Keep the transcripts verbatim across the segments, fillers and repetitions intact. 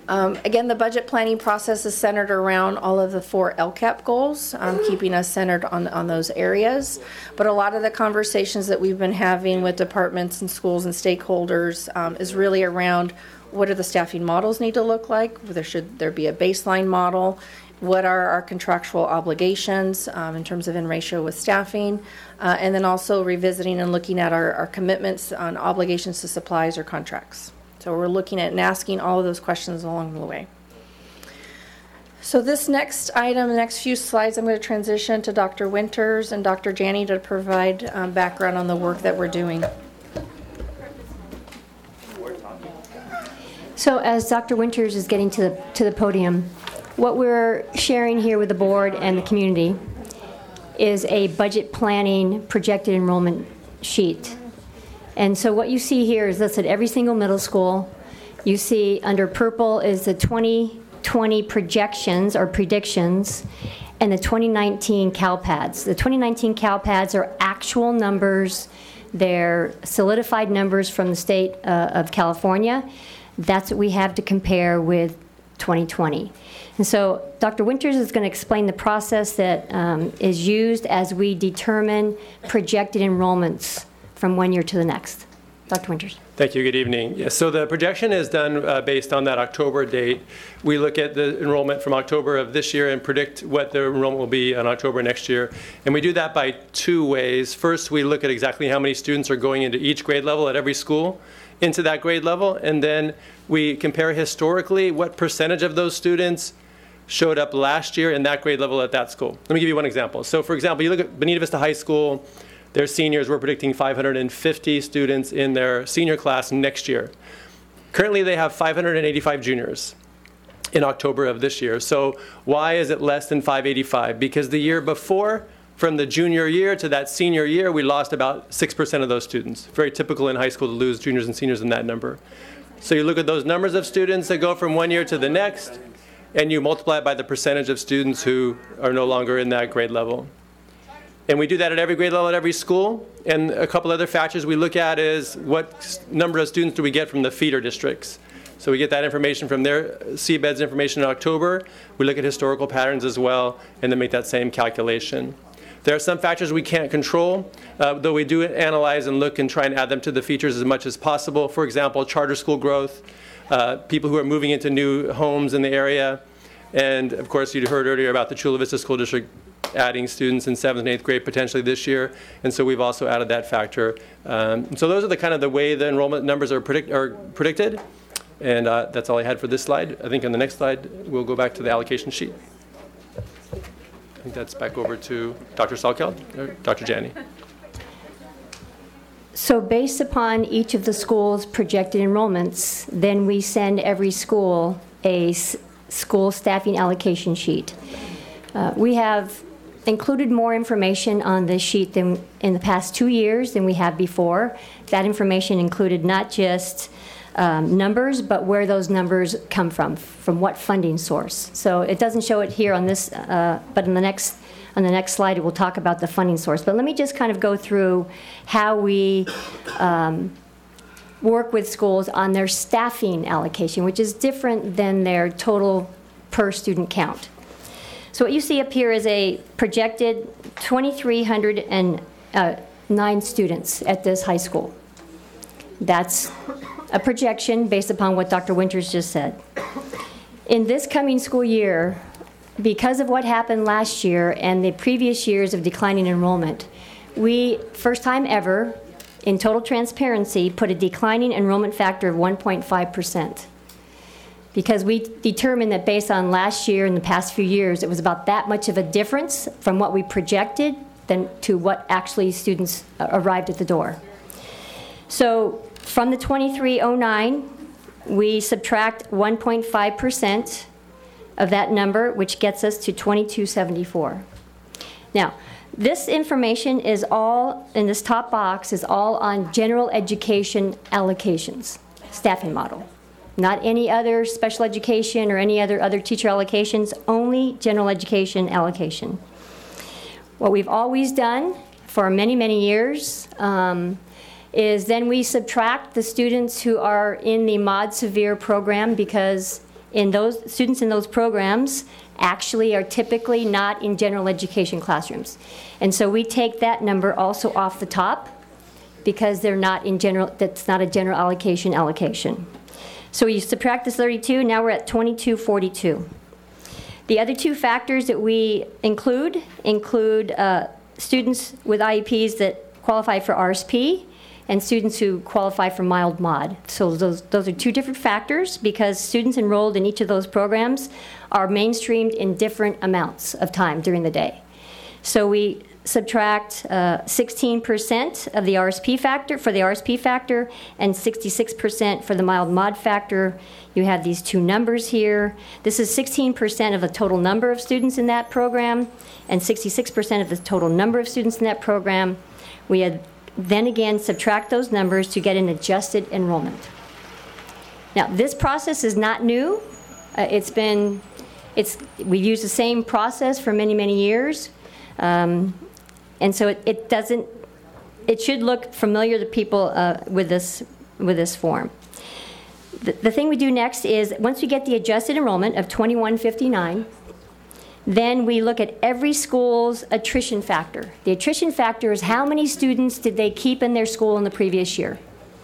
Um, again, the budget planning process is centered around all of the four L CAP goals, um, keeping us centered on, on those areas. But a lot of the conversations that we've been having with departments and schools and stakeholders um, is really around what do the staffing models need to look like? There should there be a baseline model? What are our contractual obligations um, in terms of in ratio with staffing? Uh, and then also revisiting and looking at our, our commitments on obligations to supplies or contracts. So we're looking at and asking all of those questions along the way. So this next item, the next few slides, I'm going to transition to Doctor Winters and Doctor Janney to provide um, background on the work that we're doing. So as Doctor Winters is getting to the, to the podium, what we're sharing here with the board and the community is a budget planning projected enrollment sheet. And so what you see here is listed every single middle school. You see under purple is the twenty twenty projections or predictions and the twenty nineteen CalPADS. The twenty nineteen CalPADS are actual numbers. They're solidified numbers from the state uh, of California. That's what we have to compare with twenty twenty. And so Doctor Winters is going to explain the process that um, is used as we determine projected enrollments from one year to the next. Doctor Winters. Thank you. Good evening. Yes, so the projection is done uh, based on that October date. We look at the enrollment from October of this year and predict what the enrollment will be in October next year. And we do that by two ways. First, we look at exactly how many students are going into each grade level at every school into that grade level. And then we compare historically what percentage of those students showed up last year in that grade level at that school. Let me give you one example. So for example, you look at Bonita Vista High School. Their seniors, we're predicting five hundred fifty students in their senior class next year. Currently, they have five hundred eighty-five juniors in October of this year. So why is it less than five eighty-five? Because the year before, from the junior year to that senior year, we lost about six percent of those students. Very typical in high school to lose juniors and seniors in that number. So you look at those numbers of students that go from one year to the next, and you multiply it by the percentage of students who are no longer in that grade level. And we do that at every grade level at every school. And a couple other factors we look at is what number of students do we get from the feeder districts. So we get that information from their C BEDS information in October. We look at historical patterns as well and then make that same calculation. There are some factors we can't control, uh, though we do analyze and look and try and add them to the features as much as possible. For example, charter school growth, uh, people who are moving into new homes in the area. And of course, you heard earlier about the Chula Vista School District adding students in seventh and eighth grade potentially this year, and so we've also added that factor. Um, so those are the kind of the way the enrollment numbers are, predict, are predicted, and uh, that's all I had for this slide. I think on the next slide we'll go back to the allocation sheet. I think that's back over to Doctor Salkeld or Doctor Janney. So based upon each of the schools' projected enrollments, then we send every school a s- school staffing allocation sheet. Uh, we have included more information on this sheet than in the past two years than we have before. That information included not just um, numbers, but where those numbers come from, from what funding source. So it doesn't show it here on this, uh, but in the next on the next slide, we'll talk about the funding source. But let me just kind of go through how we um, work with schools on their staffing allocation, which is different than their total per student count. So what you see up here is a projected two thousand three hundred nine students at this high school. That's a projection based upon what Doctor Winters just said. In this coming school year, because of what happened last year and the previous years of declining enrollment, we, first time ever, in total transparency, put a declining enrollment factor of one point five percent. Because we determined that based on last year and the past few years, it was about that much of a difference from what we projected than to what actually students arrived at the door. So from the twenty-three oh nine, we subtract one point five percent of that number, which gets us to twenty-two seventy-four. Now, this information is all, in this top box, is all on general education allocations, staffing model. Not any other special education or any other, other teacher allocations, only general education allocation. What we've always done for many, many years um, is then we subtract the students who are in the Mod Severe program because in those students in those programs actually are typically not in general education classrooms. And so we take that number also off the top because they're not in general, that's not a general allocation allocation. So you subtract this thirty-two, now we're at twenty-two forty-two. The other two factors that we include include uh, students with I E Ps that qualify for R S P and students who qualify for mild mod. So those, those are two different factors because students enrolled in each of those programs are mainstreamed in different amounts of time during the day. So we subtract uh, sixteen percent of the R S P factor for the R S P factor and sixty-six percent for the mild mod factor. You have these two numbers here. This is sixteen percent of the total number of students in that program and sixty-six percent of the total number of students in that program. We had then again subtract those numbers to get an adjusted enrollment. Now this process is not new. Uh, it's been, it's, we've used the same process for many, many years. Um, And so it, it doesn't, it should look familiar to people uh, with this, with this form. The, the thing we do next is, once we get the adjusted enrollment of twenty-one fifty-nine, then we look at every school's attrition factor. The attrition factor is how many students did they keep in their school in the previous year.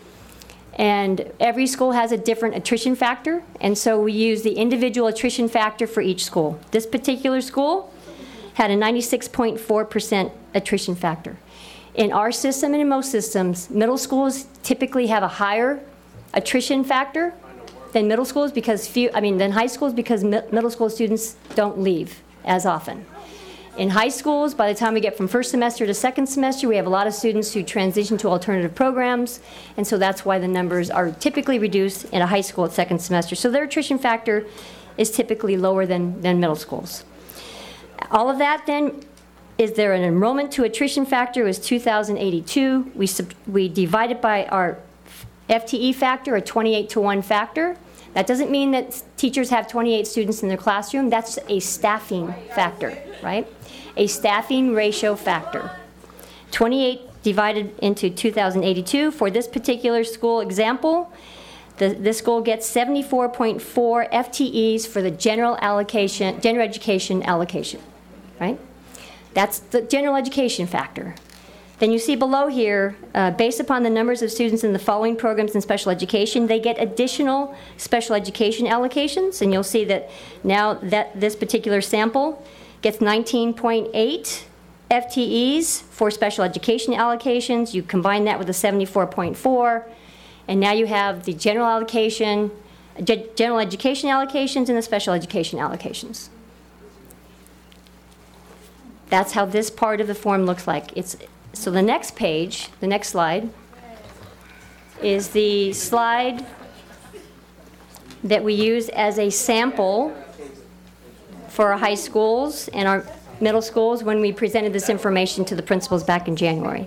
And every school has a different attrition factor, and so we use the individual attrition factor for each school. This particular school had a ninety-six point four percent attrition factor. In our system and in most systems, middle schools typically have a higher attrition factor than middle schools because few, I mean, than high schools because mi middle school students don't leave as often. In high schools, by the time we get from first semester to second semester, we have a lot of students who transition to alternative programs, and so that's why the numbers are typically reduced in a high school at second semester. So their attrition factor is typically lower than, than middle schools. All of that then, is there an enrollment to attrition factor is two thousand eighty-two. We, sub, we divide it by our F T E factor, a twenty-eight to one factor. That doesn't mean that teachers have twenty-eight students in their classroom. That's a staffing factor, right? A staffing ratio factor. twenty-eight divided into two thousand eighty-two. For this particular school example, the, this school gets seventy-four point four F T Es for the general allocation, general education allocation, right? That's the general education factor. Then you see below here, uh, based upon the numbers of students in the following programs in special education, they get additional special education allocations, and you'll see that now that this particular sample gets nineteen point eight F T Es for special education allocations. You combine that with the seventy-four point four, and now you have the general allocation, general education allocations and the special education allocations. That's how this part of the form looks like. It's, so the next page, the next slide, is the slide that we use as a sample for our high schools and our middle schools when we presented this information to the principals back in January.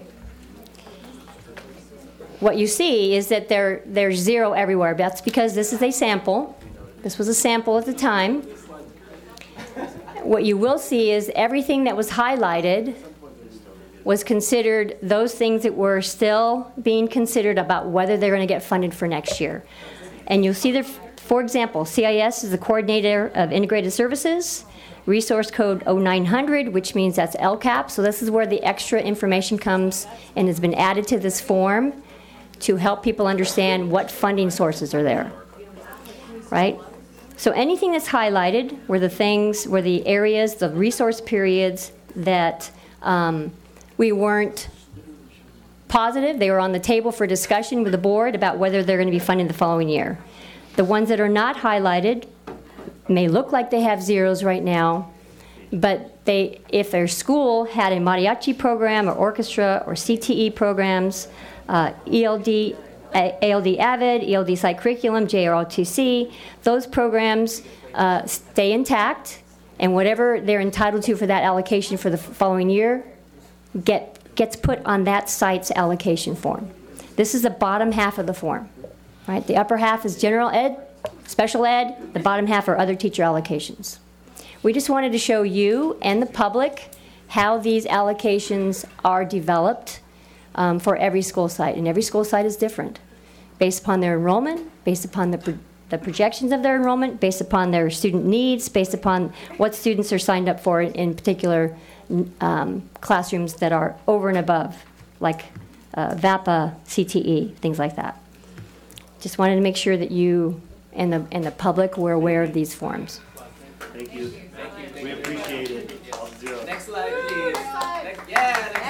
What you see is that there, there's zero everywhere. That's because this is a sample. This was a sample at the time. What you will see is everything that was highlighted was considered those things that were still being considered about whether they're going to get funded for next year. And you'll see there, for example, C I S is the coordinator of integrated services, resource code oh nine hundred, which means that's L CAP. So this is where the extra information comes and has been added to this form to help people understand what funding sources are there, right? So anything that's highlighted were the things, were the areas, the resource periods that um, we weren't positive. They were on the table for discussion with the board about whether they're going to be funded the following year. The ones that are not highlighted may look like they have zeros right now, but they, if their school had a mariachi program or orchestra or C T E programs, uh, E L D, A L D AVID, E L D Site Curriculum, J R O T C, those programs uh, stay intact, and whatever they're entitled to for that allocation for the following year get, gets put on that site's allocation form. This is the bottom half of the form, right? The upper half is general ed, special ed, the bottom half are other teacher allocations. We just wanted to show you and the public how these allocations are developed um, for every school site, and every school site is different based upon their enrollment, based upon the, the projections of their enrollment based upon their student needs, based upon what students are signed up for in, in particular um, classrooms that are over and above, like uh, V A P A, C T E, things like that. Just wanted to make sure that you and the, and the public were aware of these forms. Thank you. Thank you. We appreciate it. All zero. Next slide, please. Next, yeah, next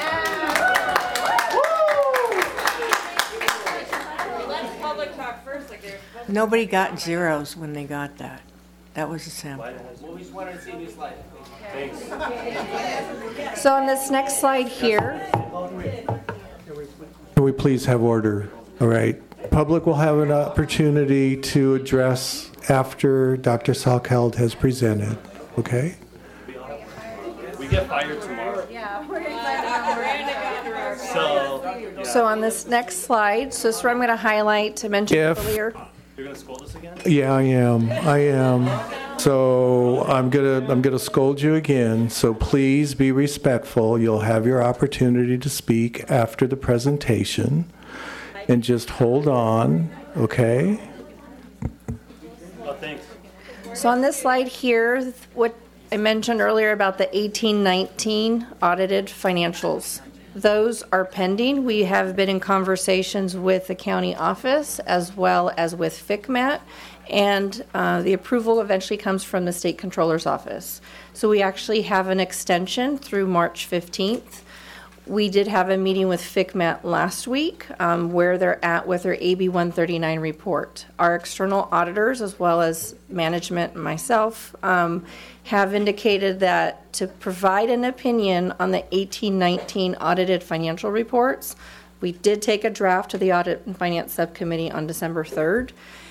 slide. Let public talk first, like they're. Nobody got zeros when they got that. That was a sample. Well, we just wanted to see a new slide. Thanks. So on this next slide here, Can we please have order? All right. Public will have an opportunity to address after Doctor Salkeld has presented. Okay? We get fired tomorrow. Yeah, we're excited. So, so on this next slide, so this is where I'm going to highlight to mention If- earlier. you're gonna scold us again? Yeah, I am. I am. So I'm gonna I'm gonna scold you again. So please be respectful. You'll have your opportunity to speak after the presentation, and just hold on. Okay? Oh, thanks. So on this slide here, what I mentioned earlier about the eighteen nineteen audited financials, those are pending. We have been in conversations with the county office as well as with F I C M A T, and uh, the approval eventually comes from the state controller's office. So we actually have an extension through March fifteenth. We did have a meeting with F I C M A T last week um, where they're at with their A B one thirty-nine report. Our external auditors, as well as management and myself, um, have indicated that to provide an opinion on the eighteen nineteen audited financial reports, we did take a draft to the Audit and Finance Subcommittee on December third.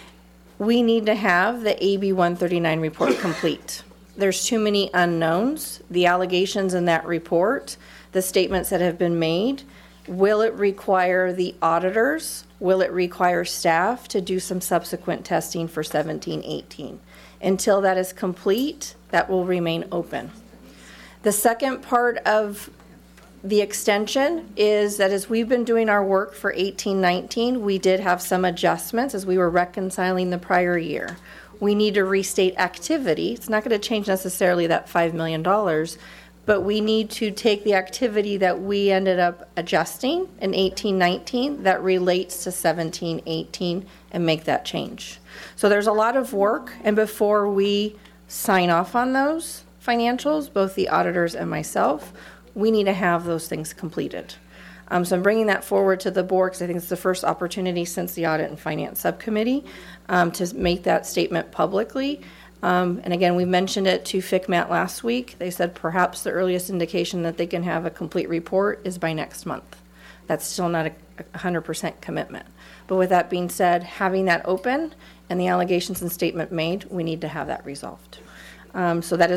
We need to have the A B one thirty-nine report complete. There's too many unknowns. The allegations in that report, the statements that have been made, will it require the auditors, will it require staff to do some subsequent testing for seventeen eighteen? Until that is complete, that will remain open. The second part of the extension is that as we've been doing our work for eighteen nineteen, we did have some adjustments as we were reconciling the prior year. We need to restate activity. It's not going to change necessarily that five million dollars, but we need to take the activity that we ended up adjusting in eighteen nineteen that relates to seventeen eighteen and make that change. So there's a lot of work, and before we sign off on those financials, both the auditors and myself, we need to have those things completed. Um, so I'm bringing that forward to the board because I think it's the first opportunity since the Audit and Finance Subcommittee um, to make that statement publicly. Um, and again, we mentioned it to F I C M A T last week. They said perhaps the earliest indication that they can have a complete report is by next month. That's still not a one hundred percent commitment. But with that being said, having that open and the allegations and statement made, we need to have that resolved. Um, so that is